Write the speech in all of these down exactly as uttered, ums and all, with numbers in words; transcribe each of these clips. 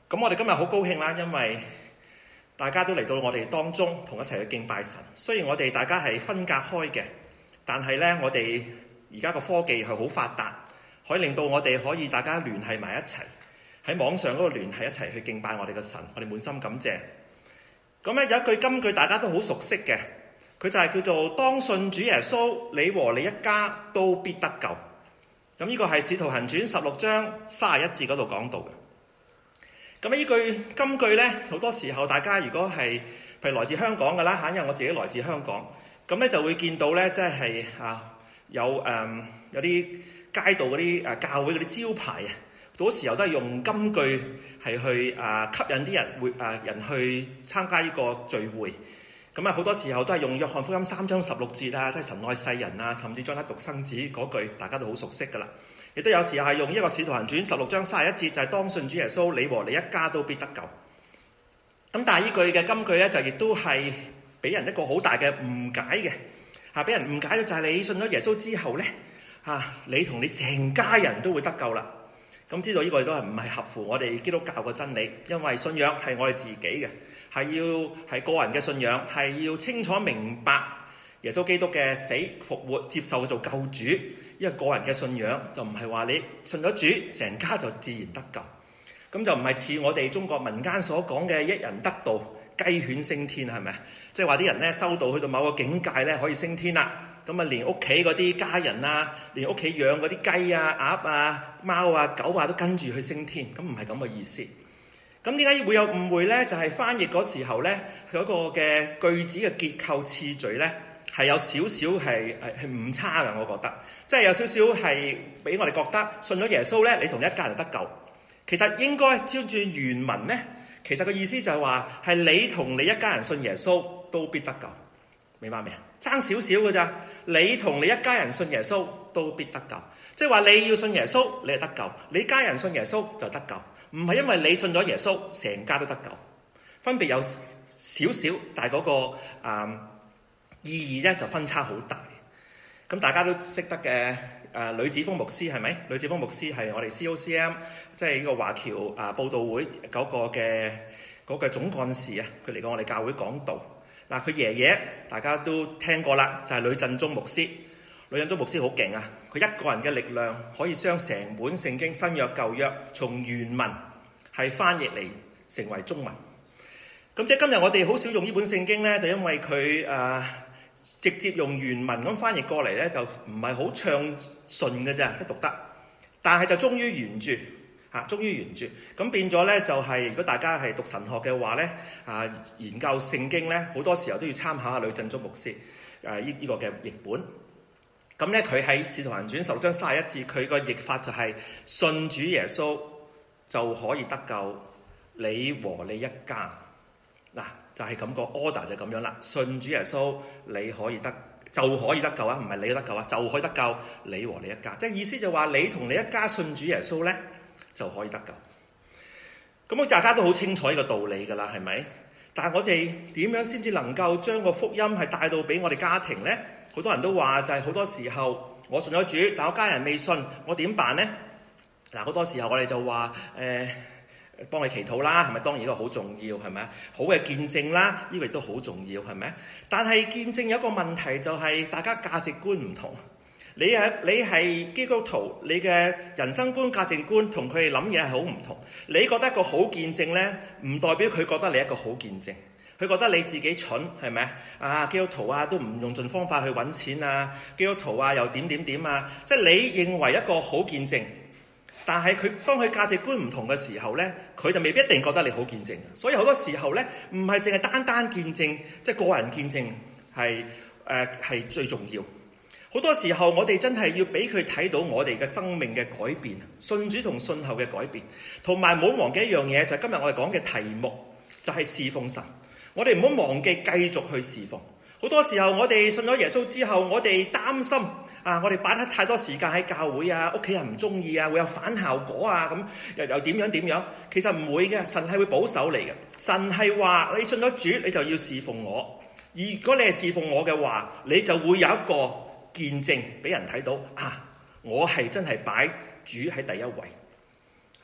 咁我哋今日好高興啦，因為大家都嚟到我哋當中，同一齊去敬拜神。雖然我哋大家係分隔開嘅，但係呢，我哋而家個科技係好發達，可以令到我哋可以大家聯繫埋一齊，喺網上嗰度聯繫一齊去敬拜我哋嘅神。我哋滿心感謝。咁咧有一句金句大家都好熟悉嘅，佢就係叫做當信主耶穌，你和你一家都必得救。咁呢個係《使徒行傳》十六章三十一節嗰度講到嘅。咁呢句金句呢，好多時候大家如果係譬如來自香港嘅啦嚇，因為我自己來自香港，咁咧就會見到呢，即係啊有誒、嗯、有啲街道嗰啲誒教會嗰啲招牌啊，好多時候都係用金句係去啊吸引啲人會啊人去參加呢個聚會。咁啊好多時候都係用約翰福音三章十六節啊，即係神愛世人啊，甚至將他獨生子嗰句，大家都好熟悉噶啦。亦都有時候係用一個使徒行傳十六章三十一節，就係、是、當信主耶穌，你和你一家都必得救。咁但係呢句嘅金句咧，就亦都係俾人一個好大嘅誤解嘅嚇，俾人誤解咗就係你信咗耶穌之後咧嚇，你同你成家人都會得救啦。咁知道呢個都係唔係合乎我哋基督教嘅真理，因為信仰係我哋自己嘅，係要係個人嘅信仰，係要清楚明白耶穌基督嘅死復活，接受做救主。呢個個人嘅信仰就唔係話你信咗主，成家就自然得救。咁就唔係似我哋中國民間所講嘅一人得道，雞犬升天，係咪？即係話啲人咧修道去到某個境界咧，可以升天啦。咁啊，連屋企嗰啲家人啊，連屋企養嗰啲雞啊、鴨啊、貓啊、狗啊，都跟住去升天。咁唔係咁嘅意思。咁點解會有誤會咧？就係、是、翻譯嗰時候咧，嗰、那個嘅句子嘅結構次序咧，係有少少係係係誤差嘅，我覺得，即係有少少係俾我哋覺得信咗耶穌咧，你同一家人得救。其實應該照住原文咧，其實個意思就係話係你同你一家人信耶穌都必得救，明白未啊？爭少少嘅咋？你同你一家人信耶穌都必得救，即係話你要信耶穌，你係得救；你家人信耶穌就得救，唔係因為你信咗耶穌，成家都得救。分別有少少，但係嗰個啊。意義咧就分差好大，咁大家都識得嘅誒呂子峰牧師係咪？呂子峰牧師係我哋 C O C M 即係呢個華僑啊佈道會嗰個嘅嗰個總幹事啊，佢嚟過我哋教會講道。嗱，佢爺爺大家都聽過啦，就係呂振中牧師。呂振中牧師好勁啊！佢一個人嘅力量可以將成本聖經新約舊約從原文係翻譯嚟成為中文。咁即係今日我哋好少用呢本聖經咧，就因為佢誒。呃直接用原文咁翻譯過嚟咧，就唔係好暢順嘅啫，都讀得。但係就忠於原著嚇，忠於原著。咁變咗咧，就係、是、如果大家係讀神學嘅話咧，啊研究聖經咧，好多時候都要參考下呂振中牧師誒呢呢個嘅譯本。咁咧佢喺《使徒行傳》十六章三十一節，佢個譯法就係、是、信主耶穌就可以得救，你和你一家嗱。就係咁個 order 就咁樣啦，信主耶穌你可以得就可以得救啊，唔係你得救啊，就可以得救你和你一家，即係意思就話你同你一家信主耶穌咧就可以得救。咁大家都好清楚呢個道理㗎啦，係咪？但係我哋點樣先至能夠將個福音係帶到俾我哋家庭咧？好多人都話就係好多時候我信咗主，但我家人未信，我點辦咧？嗱，好多時候我哋就話誒。呃幫你祈禱啦，係咪？當然呢個好重要，係咪？好嘅見證啦，呢個亦都好重要，係咪？但係見證有一個問題就係大家價值觀唔同。你係你係基督徒，你嘅人生觀、價值觀同佢哋諗嘢係好唔同。你覺得一個好見證呢，唔代表佢覺得你一個好見證。佢覺得你自己蠢，係咪啊？基督徒啊，都唔用盡方法去揾錢啊！基督徒啊，又點點點啊！即係你認為一個好見證。但係佢當佢價值觀唔同嘅時候呢，佢就未必一定覺得你好見證。所以好多時候呢，唔係淨係單單見證，即係個人見證係誒係最重要。好多時候我哋真係要俾佢睇到我哋嘅生命嘅改變，信主同信後嘅改變。同埋唔好忘記一樣嘢，就係今日我哋講嘅題目就係侍奉神。我哋唔好忘記繼續去侍奉。好多時候我哋信咗耶穌之後，我哋擔心。啊！我哋擺得太多時間喺教會啊，屋企人唔中意啊，會有反效果啊，咁又又點樣點樣？其實唔會嘅，神係會保守你嘅。神係話你信咗主，你就要侍奉我。如果你係侍奉我嘅話，你就會有一個見證俾人睇到啊！我係真係擺主喺第一位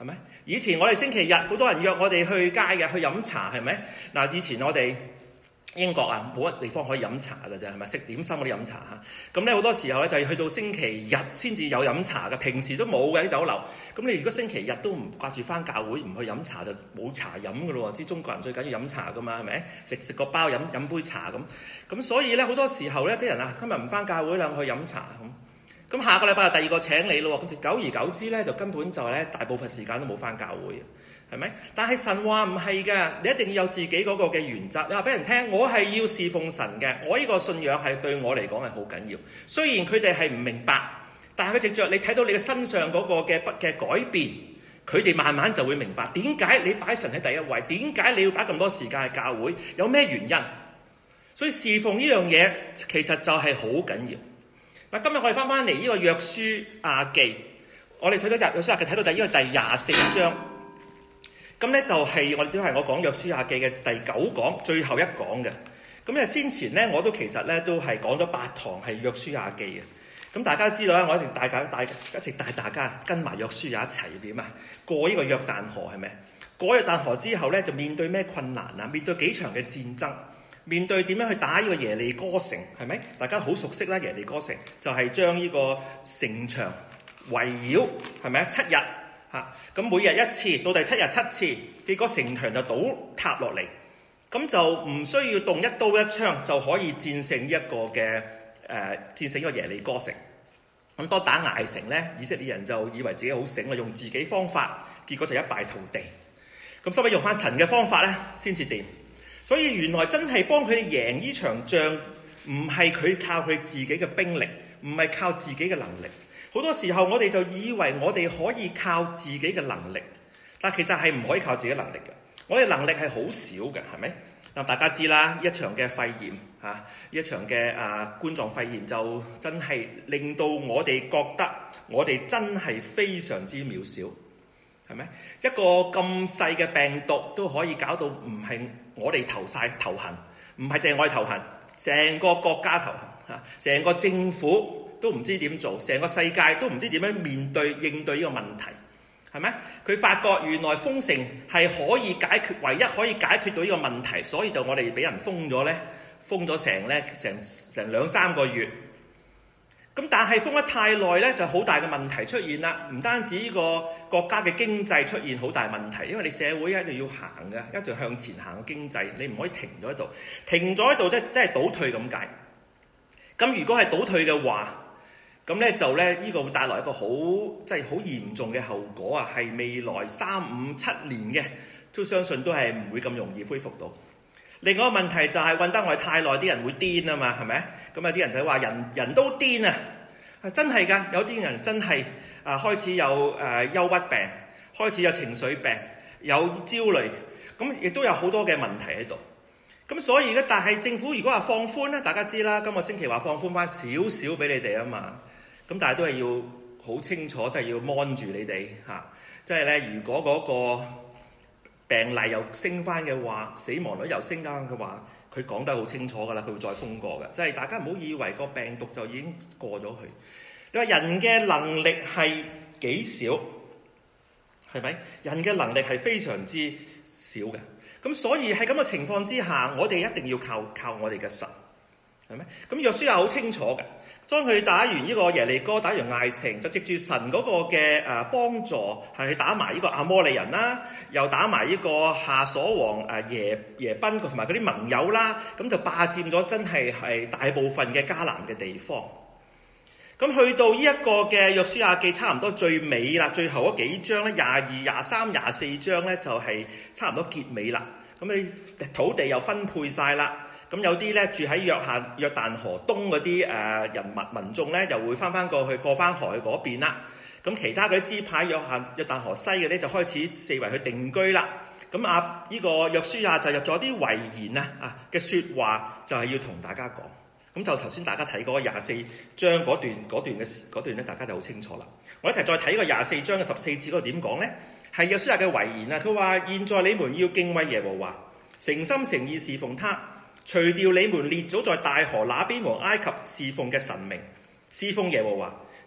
係咪？以前我哋星期日好多人約我哋去街嘅，去飲茶，係咪？嗱，以前我哋英國啊，冇乜地方可以飲茶㗎啫，係咪？食點心嗰啲飲茶嚇，咁咧好多時候咧就係去到星期日先至有飲茶嘅，平時都冇嘅啲酒樓。咁你如果星期日都唔掛住返教會，唔去飲茶就冇茶飲㗎咯喎！知中國人最緊要飲茶㗎嘛，係咪？食食個包飲飲杯茶咁，咁所以咧好多時候咧啲人啊，今日唔返教會啦，去飲茶咁，咁下個禮拜又第二個請你咯喎，咁久而久之咧就根本就係咧大部分時間都冇返教會。係咪？但係神話唔係嘅，你一定要有自己嗰個嘅原則。你話俾人聽，我係要侍奉神嘅，我呢個信仰係對我嚟講係好緊要。雖然佢哋係唔明白，但係佢藉著你睇到你嘅身上嗰個嘅不嘅改變，佢哋慢慢就會明白點解你擺神喺第一位，點解你要擺咁多時間喺教會，有咩原因。所以侍奉呢樣嘢其實就係好緊要。嗱，今日我哋翻翻嚟呢個約書亞記，我哋睇到約書亞記睇到第呢個第廿四章。咁咧就係我哋都係我講約書亞記嘅第九講最後一講嘅。咁啊先前咧我都其實咧都係講咗八堂係約書亞記嘅。咁大家知道咧，我一定帶大家一直帶大家跟埋約書亞一齊點啊？過呢個約旦河係咪？過約旦河之後咧就面對咩困難啊？面對幾場嘅戰爭，面對點樣去打呢個耶利哥城係咪？大家好熟悉啦，耶利哥城就係將呢個城牆圍繞係咪啊？七日。嚇！咁每日一次，到第七日七次，結果城牆就倒塌落嚟，咁就唔需要動一刀一槍就可以戰勝一個嘅誒、呃、戰勝一個耶利哥城。咁當打艾城咧，以色列人就以為自己好醒啦，用自己方法，結果就一敗塗地。咁收尾用翻神嘅方法咧，先至掂。所以原來真係幫佢哋贏呢場仗，唔係佢靠佢自己嘅兵力，唔係靠自己嘅能力。好多時候我哋就以為我哋可以靠自己嘅能力，但其實係唔可以靠自己能力嘅。我哋能力係好少嘅，係咪？嗱，大家知啦，一場嘅肺炎嚇，一場嘅啊冠狀肺炎就真係令到我哋覺得我哋真係非常之渺小，係咪？一個咁細嘅病毒都可以搞到唔係我哋頭晒頭痕，唔係淨係我哋頭痕，成個國家頭痕嚇，成個政府都唔知點做，成個世界都唔知點樣面對應對呢個問題，係咪？佢發覺原來封城係可以解決，唯一可以解決到呢個問題，所以就我哋俾人封咗咧，封咗成咧成成兩三個月。咁但係封得太耐咧，就好大嘅問題出現啦。唔單止呢個國家嘅經濟出現好大問題，因為你社會一定要行嘅，一定要向前行嘅經濟，你唔可以停咗喺度，停咗喺度即係即係倒退咁解。咁如果係倒退嘅話，咁咧就咧呢個會帶來一個好即係好嚴重嘅後果啊！係未來三五七年嘅都相信都係唔會咁容易恢復到。另外一個問題就係韞得我哋太耐，啲人會癲啊嘛，係咪？咁有啲人就話人人都癲啊，真係㗎！有啲人真係啊開始有誒、呃、憂鬱病，開始有情緒病，有焦慮，咁亦都有好多嘅問題喺度。咁所以咧，但係政府如果話放寬咧，大家知啦，今個星期話放寬翻少少俾你哋啊嘛。咁但係都係要好清楚，即係要 mon 住你哋嚇。即係咧，如果嗰個病例又升翻嘅話，死亡率又升翻嘅話，佢講得好清楚㗎啦，佢會再封過嘅。即係大家唔好以為個病毒就已經過咗去。你話人嘅能力係幾少？係咪？人嘅能力係非常之少嘅。咁所以喺咁嘅情況之下，我哋一定要靠靠我哋嘅神，係咪？咁約書亞好清楚嘅，當佢打完呢個耶利哥，打完艾城，就藉住神嗰個嘅誒幫助，係去打埋呢個亞摩利人啦，又打埋呢個夏瑣王誒耶耶賓同埋嗰啲盟友啦，咁就霸佔咗真係係大部分嘅迦南嘅地方。咁去到呢一個嘅約書亞記差唔多最尾啦，最後嗰幾章咧，廿二、廿三、廿四章咧就係差唔多結尾啦。咁你土地又分配晒啦，咁有啲咧住喺約旦約旦河東嗰啲誒人民民眾咧，又會翻翻過去過翻河去嗰邊啦。咁其他嗰啲支派約旦約旦河西嘅咧就開始四圍去定居啦。咁啊呢個約書亞就入咗啲遺言啊啊嘅説話，就係要同大家講。咁就頭先大家睇嗰廿四章嗰段嗰段嘅時嗰段咧，大家就好清楚啦。我一齊再睇個廿四章嘅十四節嗰度點講咧？係約書亞嘅遺言啊！佢話：現在你們要敬畏耶和華，誠心誠意侍奉他，除掉你們列祖在大河那邊和埃及侍奉嘅神明，侍奉耶和華。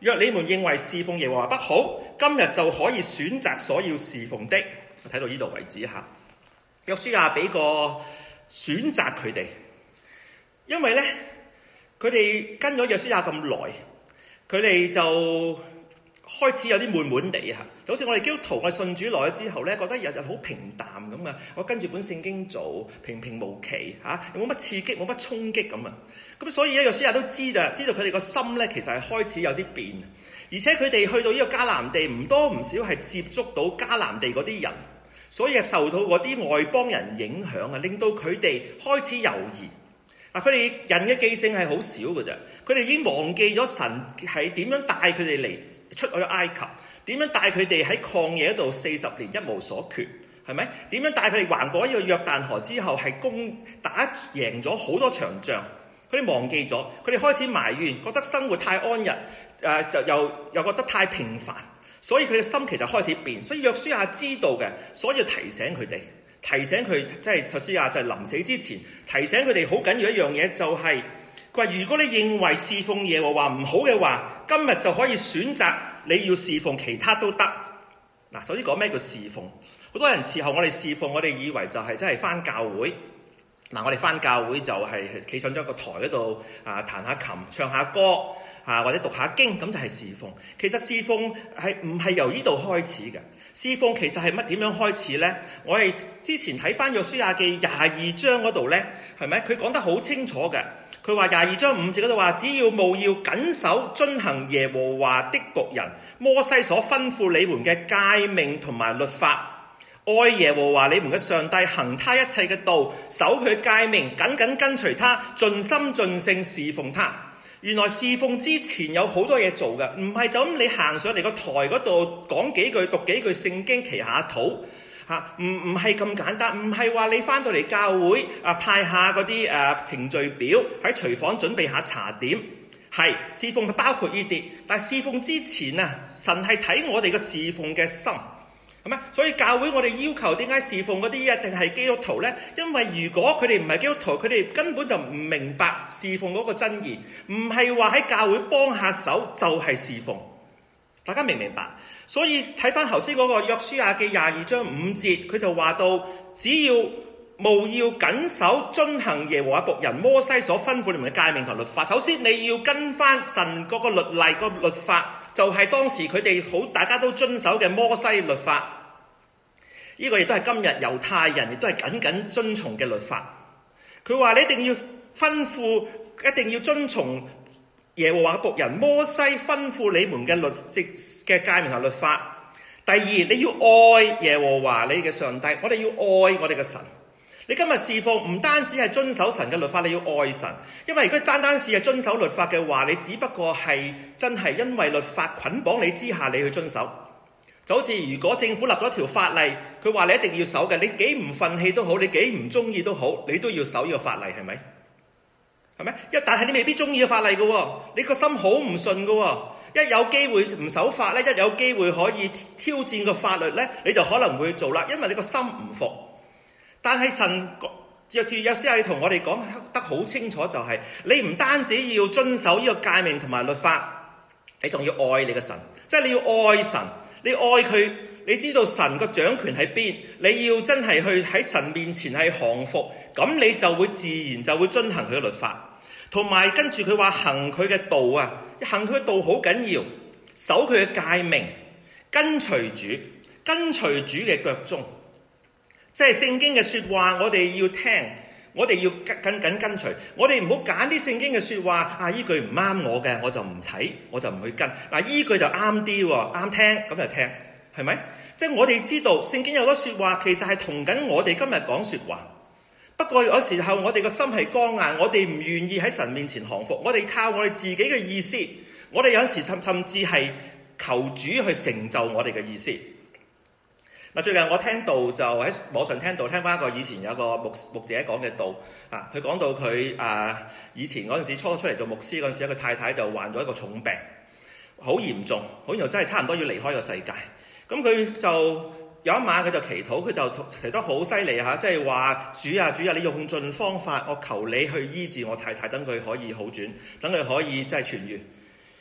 若你們認為侍奉耶和華不好，今日就可以選擇所要侍奉的。睇到呢度為止嚇。約書亞俾個選擇佢哋，因為咧佢哋跟咗約書亞咁耐，佢哋就開始有啲悶悶地嚇，就好似我哋基督徒，我信主耐咗之後咧，覺得日日好平淡咁啊！我跟住本聖經做，平平無奇嚇，又冇乜刺激，冇乜衝擊咁啊！咁所以咧，約書亞都知道，知道佢哋個心咧，其實係開始有啲變，而且佢哋去到呢個迦南地，唔多唔少係接觸到迦南地嗰啲人，所以係受到嗰啲外邦人影響啊，令到佢哋開始猶豫。嗱，佢哋人嘅記性係好少嘅啫，佢哋已經忘記咗神係點樣帶佢哋嚟出去埃及，點樣帶佢哋喺曠野度四十年一無所缺，係咪？點樣帶佢哋橫過呢個約旦河之後係攻打贏咗好多場仗，佢哋忘記咗，佢哋開始埋怨，覺得生活太安逸，誒、呃、就又又覺得太平凡，所以佢嘅心其實開始變。所以約書亞知道嘅，所以要提醒佢哋。提醒佢，即係約書亞就係臨死之前提醒佢哋好緊要一樣嘢，就係佢話：如果你認為侍奉耶和華唔好嘅話，今日就可以選擇你要侍奉其他都得。嗱，首先講咩叫侍奉？好多人時候我哋侍奉，我哋以為就係真係返教會。嗱，我哋返教會就係企上咗個台嗰度啊，彈下琴、唱下歌啊，或者讀下經，咁就係侍奉。其實侍奉係唔係由呢度開始嘅？侍奉其實係乜點樣開始呢？我哋之前睇翻約書亞記廿二章嗰度呢，係咪？佢講得好清楚嘅。佢話廿二章五節嗰度話：只要務要謹守遵行耶和華的僕人摩西所吩咐你們嘅誡命同埋律法，愛耶和華你們嘅上帝，行他一切嘅道，守佢誡命，緊緊跟隨他，盡心盡性侍奉他。原來侍奉之前有好多嘢做嘅，唔係就咁你行上嚟個台嗰度講幾句、讀幾句聖經、祈下禱嚇，唔唔係咁簡單，唔係話你翻到嚟教會啊派下嗰啲誒程序表，喺廚房準備下茶點，係侍奉係包括呢啲，但係侍奉之前啊，神係睇我哋嘅侍奉嘅心。係咪？所以教會我哋要求點解侍奉嗰啲一定係基督徒呢？因為如果佢哋唔係基督徒，佢哋根本就唔明白侍奉嗰個真義，唔係話喺教會幫下手就係侍奉。大家明唔明白？所以睇翻頭先嗰個約書亞記廿二章五節，佢就話到：只要務要謹守遵行耶和華僕人摩西所吩咐你們嘅誡命同律法。首先你要跟翻神嗰個律例、嗰個律法，就係、是、當時佢哋好大家都遵守嘅摩西律法。呢個亦都係今日猶太人亦都係緊緊遵從嘅律法。佢話你一定要吩咐，一定要遵從耶和華僕人摩西吩咐你們嘅律嘅誡命和律法。第二，你要愛耶和華你嘅上帝，我哋要愛我哋嘅神。你今日侍奉唔單止係遵守神嘅律法，你要愛神。因為如果單單是係遵守律法嘅話，你只不過係真係因為律法捆綁你之下，你去遵守。就好似如果政府立咗條法例，佢話你一定要守嘅，你幾唔憤氣都好，你幾唔中意都好，你都要守呢個法例，係咪？係咪？一但係你未必中意嘅法例嘅，你個心好唔順嘅，一有機會唔守法咧，一有機會可以挑戰個法律咧，你就可能會做啦，因為你個心唔服。但係神約住約書亞同我哋講得好清楚，就係你唔單止要遵守呢個誡命同埋律法，你仲要愛你嘅神，即係你要愛神。你愛佢，你知道神個掌權喺邊，你要真係去喺神面前係降服，咁你就會自然就會遵行佢嘅律法，同埋跟住佢話行佢嘅道啊，行佢嘅道好緊要，守佢嘅誡命，跟隨主，跟隨主嘅腳蹤，即係聖經嘅說話，我哋要聽，我哋要緊緊跟隨，我哋唔好揀啲聖經嘅說話啊！依句唔啱我嘅，我就唔睇，我就唔去跟。嗱，依句就啱啲喎，啱聽咁就聽，係咪？即係我哋知道聖經有好多說話，其實係同緊我哋今日講說話。不過有時候我哋個心係剛硬，我哋唔願意喺神面前降服，我哋靠我哋自己嘅意思，我哋有時甚甚至係求主去成就我哋嘅意思。嗱，最近我聽到就喺網上聽到聽翻一個以前有一個牧牧者講嘅道啊，佢講到佢啊以前嗰陣時初出嚟做牧師嗰陣時，佢太太就患咗一個重病，好嚴重，好似真係差唔多要離開個世界。咁佢就有一晚佢就祈禱，佢就祈得好犀利嚇，即係話主啊主啊，你用盡方法，我求你去醫治我太太，等佢可以好轉，等佢可以真係痊愈。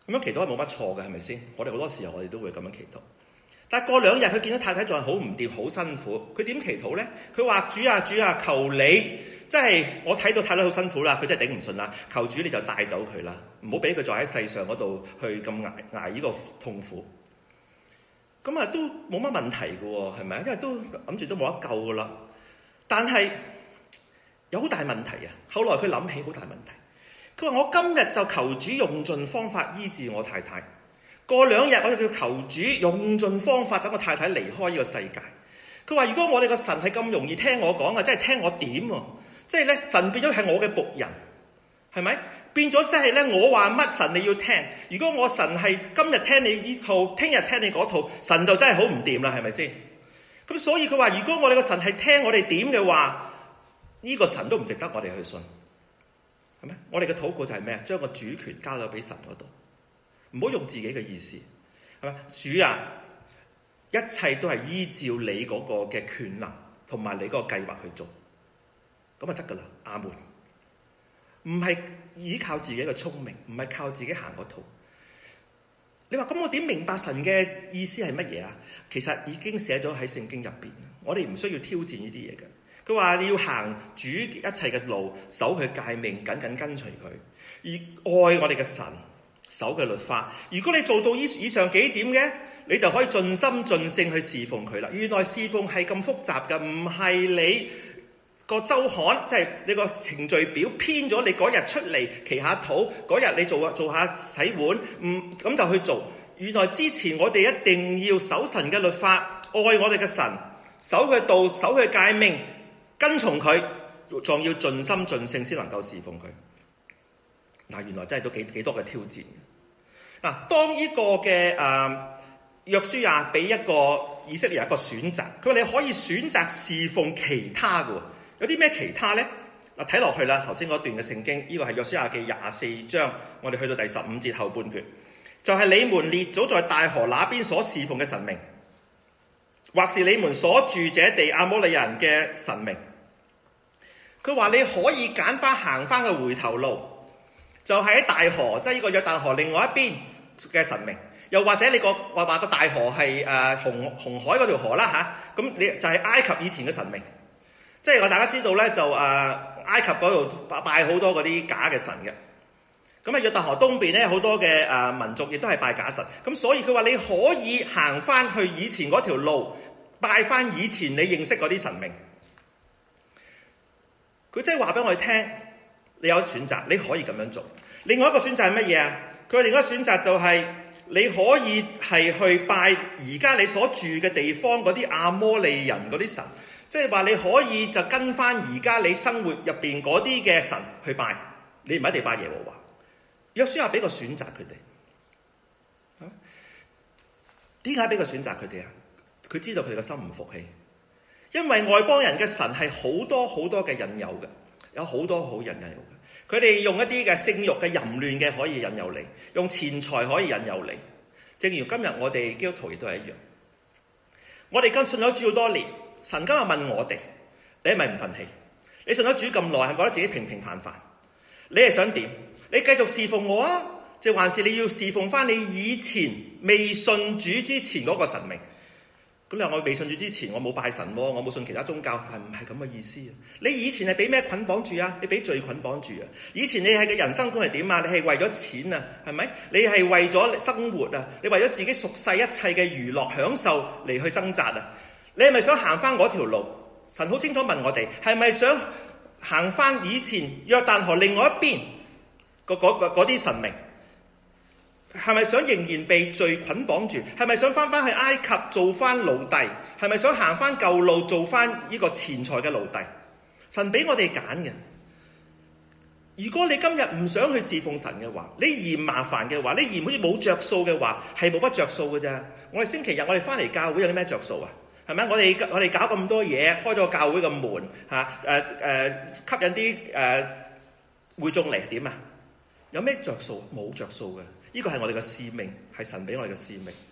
咁樣祈禱係冇乜錯嘅，係咪先？我哋好多時候我哋都會咁樣祈禱。但係過兩日佢見到太太仲係好唔掂，好辛苦，佢點祈禱咧？佢話：主啊主啊，求你，即係我睇到太太好辛苦啦，佢真係頂唔順啦，求主你就帶走佢啦，唔好俾佢再喺世上嗰度去咁捱捱呢個痛苦。咁啊都冇乜問題嘅喎，係咪啊？因為都諗住都冇得救嘅啦。但係有好大問題啊！後來佢諗起好大問題，佢話：我今日就求主用盡方法醫治我太太。過兩日我就叫求主用盡方法等我太太離開呢個世界。佢話：如果我哋個神係咁容易聽我講嘅，即係聽我點喎？即係咧，神變咗係我嘅僕人，係咪？變咗即係咧，我話乜神你要聽。如果我神係今日聽你呢套，聽日聽你嗰套，神就真係好唔掂啦，係咪先？咁所以佢話：如果我哋個神係聽我哋點嘅話，呢個神都唔值得我哋去信，係咪？我哋嘅禱告就係咩啊？將個主權交咗俾神嗰度。唔好用自己嘅意思，係咪？主啊，一切都係依照你嗰個嘅權能同埋你嗰個計劃去做，咁就得噶啦。阿門。唔係依靠自己嘅聰明，唔係靠自己行嗰套。你話咁我點明白神嘅意思係乜嘢啊？其實已經寫咗喺聖經入邊，我哋唔需要挑戰呢啲嘢嘅。佢話你要行主一切嘅路，守佢誡命，緊緊跟隨佢，而愛我哋嘅神。守嘅律法，如果你做到以以上幾點嘅，你就可以盡心盡性去侍奉佢啦。原來侍奉係咁複雜嘅，唔係你個週刊，即係你個程序表編咗，你嗰日出嚟祈下禱，嗰日你做做下洗碗，唔咁就去做。原來之前我哋一定要守神嘅律法，愛我哋嘅神，守佢道，守佢誡命，跟從佢，仲要盡心盡性先能夠侍奉佢。嗱，原來真係都幾幾多嘅挑戰。嗱，當呢個嘅誒約書亞俾一個以色列人一個選擇，佢話你可以選擇侍奉其他嘅，有啲咩其他咧？嗱，睇落去啦，頭先嗰段嘅聖經，呢個係約書亞記廿四章，我哋去到第十五節後半段，就係你們列祖在大河那邊所侍奉嘅神明，或是你們所住這地亞摩利人嘅神明。佢話你可以揀翻行翻個回頭路。就係喺大河，即係呢個約旦河另外一邊嘅神明，又或者你個話話個大河係誒紅紅海嗰條河啦嚇，咁、啊、你就係埃及以前嘅神明，即係我大家知道咧，就誒、啊、埃及嗰度拜好多嗰啲假嘅神嘅。咁啊約旦河東邊咧好多嘅誒、啊、民族亦都係拜假神，咁所以佢話你可以行翻去以前嗰條路，拜翻以前你認識嗰啲神明。佢即係話俾我哋聽。你有選擇，你可以咁樣做。另外一個選擇係乜嘢啊？佢話另外一個選擇就係你可以係去拜而家你所住嘅地方嗰啲亞摩利人嗰啲神，即係話你可以就跟翻而家你生活入邊嗰啲嘅神去拜，你唔一定拜耶和華。約書亞俾個選擇佢哋，點解俾個選擇佢哋啊？佢知道佢哋嘅心唔服氣，因為外邦人嘅神係好多好多嘅引誘嘅。有好多好引誘嘅，佢哋用一啲嘅性慾嘅淫亂嘅可以引誘你，用錢財可以引誘你。正如今日我哋基督徒亦都係一樣。我哋今信咗主好多年，神今日問我哋：你係咪唔忿氣？你信咗主咁耐，係咪覺得自己平平凡凡？你係想點？你繼續侍奉我啊，即係還是你要侍奉翻你以前未信主之前嗰個神明？咁你話我未信主之前，我冇拜神喎，我冇信其他宗教，但係唔係咁嘅意思啊！你以前係俾咩捆綁住啊？你俾罪捆綁住啊！以前你係嘅人生觀係點啊？你係為咗錢啊？係咪？你係為咗生活啊？你為咗自己俗世一切嘅娛樂享受嚟去掙扎啊？你係咪想行翻嗰條路？神好清楚問我哋，係咪想行翻以前約旦河另外一邊嗰啲神明？係咪想仍然被罪捆綁住？係咪想翻翻去埃及做翻奴隸？係咪想行翻舊路做翻呢個錢財嘅奴隸？神俾我哋揀嘅。如果你今日唔想去侍奉神嘅話，你嫌麻煩嘅話，你嫌好似冇着數嘅話，係冇乜着數嘅啫。我哋星期日我哋翻嚟教會有啲咩着數啊？係咪？我哋我哋搞咁多嘢，開咗個教會嘅門嚇，誒誒吸引啲誒會眾嚟點啊？有咩着數？冇着數嘅。呢個係我哋嘅使命，係神俾我哋嘅使命。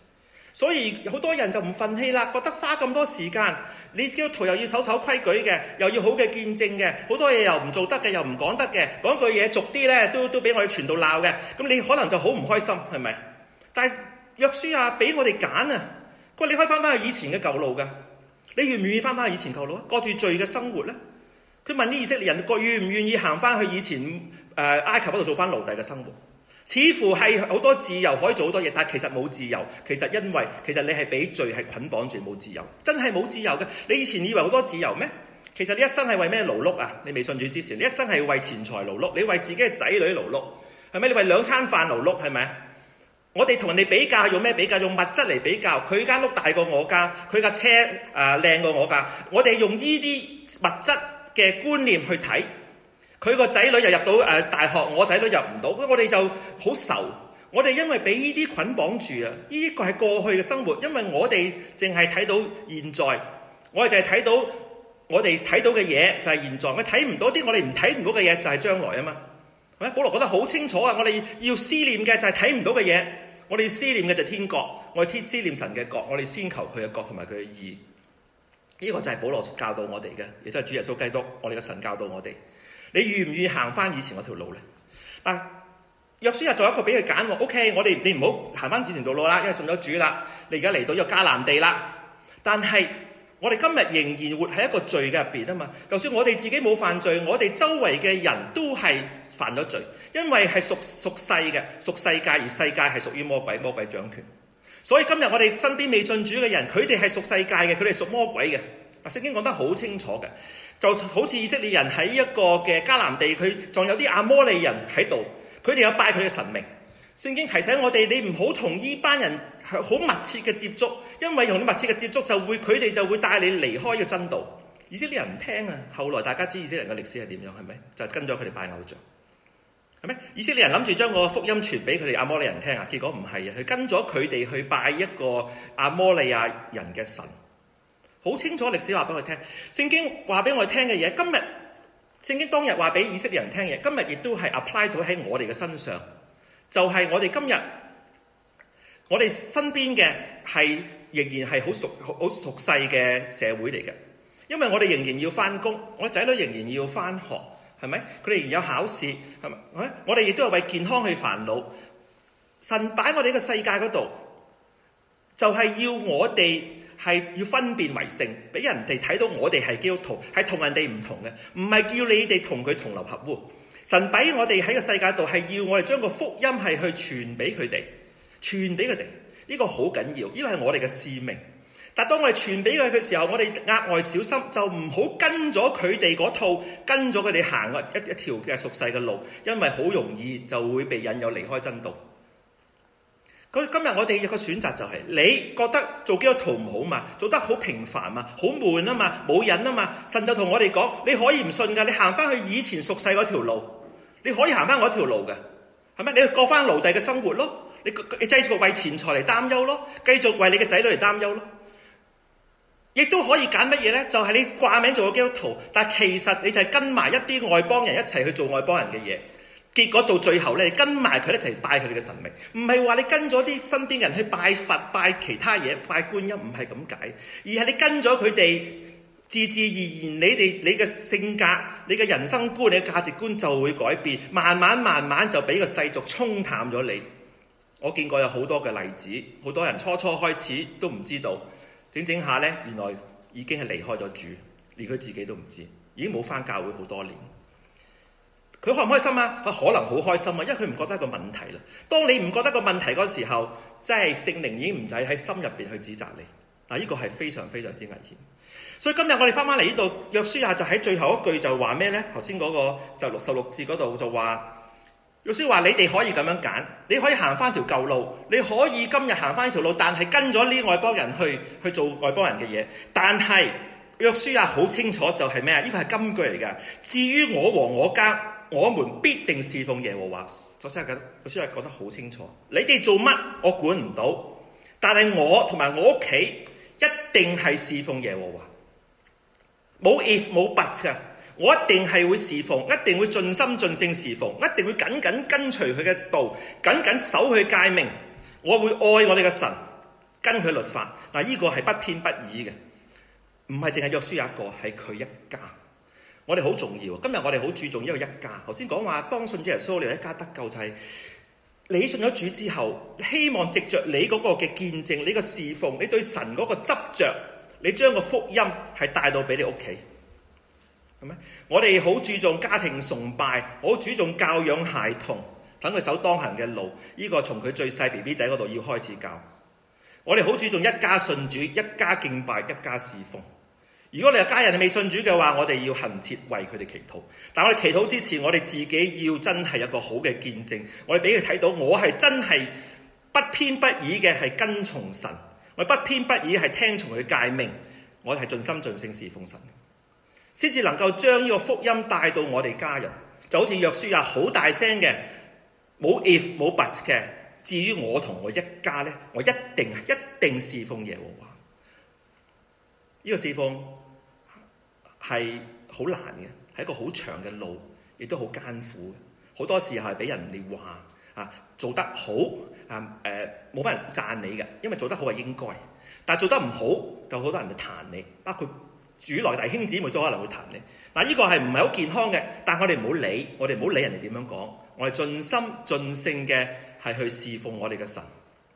所以好多人就唔忿氣啦，覺得花咁多時間，你基督徒又要守守規矩嘅，又要好嘅見證嘅，好多嘢又唔做得嘅，又唔講得嘅，講句嘢俗啲咧，都都俾我哋傳道鬧嘅，咁你可能就好唔開心，係咪？但係約書亞俾我哋揀啊，佢話你可以翻返去以前嘅舊路㗎，你願唔願意翻返去以前舊路啊？過住罪嘅生活咧？佢問啲以色列人，個願唔願意行翻去以前誒、呃、埃及嗰度做翻奴隸嘅生活？似乎係好多自由可以做好多嘢，但係其實冇自由。其實因為其實你係俾罪係捆綁住，冇自由，真係冇自由嘅。你以前以為好多自由咩？其實你一生係為咩勞碌啊？你未信主之前，你一生係為錢財勞碌，你為自己嘅仔女勞碌，係咪？你為兩餐飯勞碌，係咪？我哋同人哋比較係用咩比較？用物質嚟比較。佢間屋大過我間，佢架車誒靚過我架。我哋用呢啲物質嘅觀念去睇。佢個仔女又入到誒大學，我仔女入唔到，我哋就好愁。我哋因為俾呢啲捆綁住啊，呢個係過去嘅生活，因為我哋淨係睇到現在，我哋就係睇到我哋睇到嘅嘢就係現在，我睇唔到啲我哋唔睇唔到嘅嘢就係將來啊嘛。係咪？保羅講得好清楚啊！我哋要思念嘅就係睇唔到嘅嘢，我哋要思念嘅就係天國，我哋思念神嘅國，我哋先求佢嘅國同埋佢嘅義。呢、這個就係保羅教導我哋嘅，亦都係主耶穌基督，我哋嘅神教導我哋。你願唔願意行翻以前嗰條路咧？嗱，約書亞做一個俾佢揀喎。O K，我哋你唔好行翻以前條路啦，因為信咗主啦。你而家嚟到呢個迦南地啦。但係我哋今日仍然活喺一個罪嘅入邊啊嘛。就算我哋自己冇犯罪，我哋周圍嘅人都係犯咗罪，因為係屬屬世嘅，屬世界，而世界係屬於魔鬼，魔鬼掌權。所以今日我哋身邊未信主嘅人，佢哋係屬世界嘅，佢哋係屬魔鬼嘅。啊，聖經講得好清楚嘅。就好似以色列人喺一個嘅迦南地，佢仲有啲亞摩利人喺度，佢哋有拜佢嘅神明。聖經提醒我哋，你唔好同呢班人係好密切嘅接觸，因為同啲密切嘅接觸就會佢哋就會帶你離開嘅真道。以色列人唔聽啊，後來大家知以色列人嘅歷史係點樣，係咪？就跟咗佢哋拜偶像，係咪？以色列人諗住將個福音傳俾佢哋亞摩利人聽啊，結果唔係啊，佢跟咗佢哋去拜一個亞摩利亞人嘅神。好清楚歷史話俾我哋聽，聖經話俾我哋聽嘅嘢，今日聖經當日話俾以色列人聽嘅嘢，今日亦都係 apply 到喺我哋嘅身上。就係、是、我哋今日，我哋身邊嘅係仍然係好熟好熟悉嘅社會嚟嘅，因為我哋仍然要翻工，我哋仔女仍然要翻學，係咪？佢哋仍然有考試，係咪？我哋亦都係為健康去煩惱。神擺我哋呢個世界嗰度，就係、是、要我哋。係要分辨為聖，俾人哋睇到我哋係基督徒，係同人哋唔同嘅，唔係叫你哋同佢同流合污。神俾我哋喺個世界度，係要我哋將個福音係去傳俾佢哋，傳俾佢哋。呢個好緊要，呢個係我哋嘅使命。但當我哋傳俾佢嘅時候，我哋額外小心，就唔好跟咗佢哋嗰套，跟咗佢哋行一一條嘅俗世嘅路，因為好容易就會被引誘離開真道。今日我哋有個選擇就係、是，你覺得做基督徒唔好嘛？做得好平凡嘛？好悶啊嘛？冇癮啊嘛？神就同我哋講，你可以唔信㗎，你行翻去以前屬世嗰條路，你可以行翻嗰條路嘅，係咪？你過翻奴隸嘅生活咯，你你繼續為錢財嚟擔憂咯，繼續為你嘅仔女嚟擔憂咯，亦都可以揀乜嘢咧？就係、是、你掛名做個基督徒，但其實你就係跟埋一啲外邦人一齊去做外邦人嘅嘢。結果到最後咧，你跟埋佢一齊拜佢哋嘅神明，唔係話你跟咗啲身邊人去拜佛、拜其他嘢、拜觀音，唔係咁解，而係你跟咗佢哋，自自然然你哋你嘅性格、你嘅人生觀、你嘅價值觀就會改變，慢慢慢慢就俾個世俗沖淡咗你。我見過有好多嘅例子，好多人初初開始都唔知道，整整下咧，原來已經係離開咗主，連佢自己都唔知，已經冇返教會好多年。佢開唔開心啊？佢可能好開心啊，因為佢唔覺得個問題啦。當你唔覺得個問題嗰時候，即係聖靈已經唔使喺心入邊去指責你。嗱，呢個係非常非常之危險。所以今日我哋翻返嚟呢度，約書亞就喺最後一句就話咩呢？頭先嗰個就六十六節嗰度就話，約書亞話你哋可以咁樣揀，你可以行翻條舊路，你可以今日行翻呢條路，但係跟咗呢外邦人去去做外邦人嘅嘢。但係約書亞好清楚就係咩啊？呢個係金句嚟㗎。至於我和我家，我們必定侍奉耶和華。首先係覺得，約書亞講得好清楚，你哋做乜我管唔到，但係我同埋我屋企一定係侍奉耶和華，冇 if 冇 but 㗎。我一定係會侍奉，一定會盡心盡性侍奉，一定會緊緊跟隨佢嘅道，緊緊守佢誡命。我會愛我哋嘅神， 跟佢律法。嗱，呢個係不偏不倚嘅，唔係淨係約書亞一個，係佢一家。我哋好重要，今日我哋好注重呢個一家。頭先講話當信主耶穌，你一家得救就係你信咗主之後，希望藉着你嗰個嘅見證，你個侍奉，你對神嗰個執着，你將個福音係帶到俾你屋企，係咪？我哋好注重家庭崇拜，好注重教養孩童，等佢守當行嘅路。呢個從佢最細 B B 仔嗰度要開始教。我哋好注重一家信主，一家敬拜，一家侍奉。如果你有家人未信主嘅話，我哋要恆切為佢哋祈禱。但我哋祈禱之前，我哋自己要真係有個好嘅見證，我哋俾佢睇到我係真係不偏不倚嘅，係跟從神。我哋不偏不倚係聽從佢誡命，我哋係盡心盡性侍奉神，先至能夠將呢個福音帶到我哋家人。就好似約書亞好大聲嘅，冇 if 冇 but 嘅。至於我同我一家呢，我一定一定侍奉耶和華。呢個侍奉係好難嘅，係一個好長嘅路，亦都好艱苦嘅。好多時候係俾人哋話啊，做得好啊，誒冇乜人讚你嘅，因為做得好係應該。但係做得唔好，就好多人就彈你，包括主內弟兄姊妹都可能會彈你。嗱，呢個係唔係好健康嘅？但係我哋唔好理，我哋唔好理人哋點樣講，我哋盡心盡性嘅係去侍奉我哋嘅神。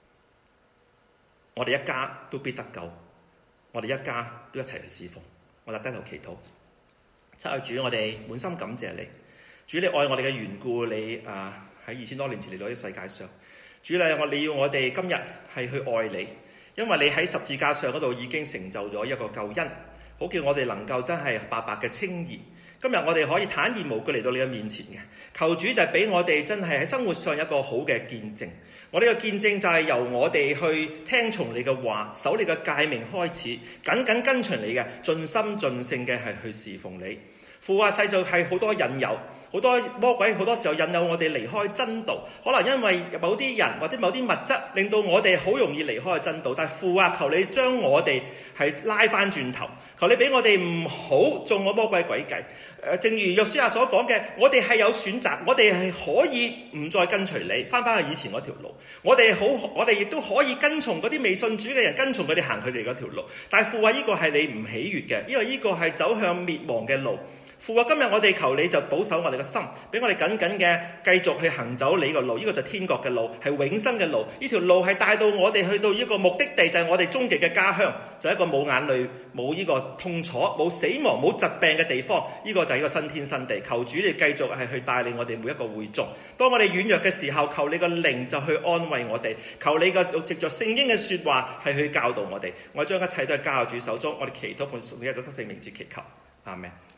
我哋一家都必得救。我哋一家都一齊去侍奉，我哋低頭祈禱。親愛主，我哋滿心感謝你，主你愛我哋嘅緣故，你啊喺二千多年前嚟到呢個世界上，主你我你要我哋今日係去愛你，因為你喺十字架上嗰度已經成就咗一個救恩，好叫我哋能夠真係白白嘅稱義。今日我哋可以坦然無懼嚟到你嘅面前嘅，求主就係俾我哋真係喺生活上有一個好嘅見證。我哋嘅見證就係由我哋去聽從你嘅話，守你嘅誡命開始，緊緊跟隨你嘅，盡心盡性嘅係去侍奉你。父啊，世上係好多引誘，好多魔鬼好多時候引誘我哋離開真道，可能因為某啲人或者某啲物質令到我哋好容易離開真道。但係父啊，求你將我哋係拉翻轉頭，求你俾我哋唔好中我魔鬼詭計。誒，正如約書亞所講嘅，我哋係有選擇，我哋係可以唔再跟隨你，翻返去以前嗰條路。我哋好，我哋亦都可以跟從嗰啲未信主嘅人，跟從佢哋行佢哋嗰條路。但係父啊，呢個係你唔喜悅嘅，因為呢個係走向滅亡嘅路。父啊，今日我哋求你就保守我哋嘅心，俾我哋緊緊嘅繼續去行走你個路。呢個就係天國嘅路，係永生嘅路。呢條路係帶到我哋去到呢個目的地，就係我哋終極嘅家鄉，就係一個冇眼淚、冇呢個痛楚、冇死亡、冇疾病嘅地方。呢個就係一個新天新地。求主你繼續係去帶領我哋每一個會眾。當我哋軟弱嘅時候，求你個靈就去安慰我哋。求你個藉着聖經嘅說話係去教導我哋。我將一切都係交喺主手中。我哋祈禱奉主耶穌基督聖名字祈求，阿們。